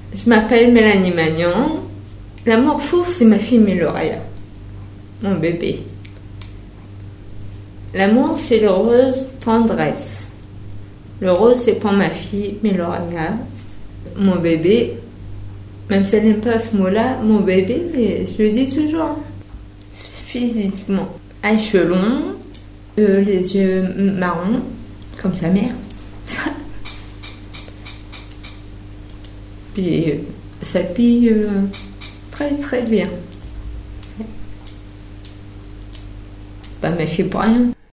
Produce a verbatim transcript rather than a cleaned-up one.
Je m'appelle Mélanie Magnan. L'amour fou, c'est ma fille Méloria, mon bébé. L'amour, c'est le rose tendresse. Le rose, c'est pour ma fille Méloria, mon bébé. Même si elle n'aime pas ce mot-là, mon bébé, mais je le dis toujours. Physiquement, un cheveu long, euh, les yeux marrons, comme sa mère. Puis, euh, ça pille euh, très très bien. Pas ma fille pour rien.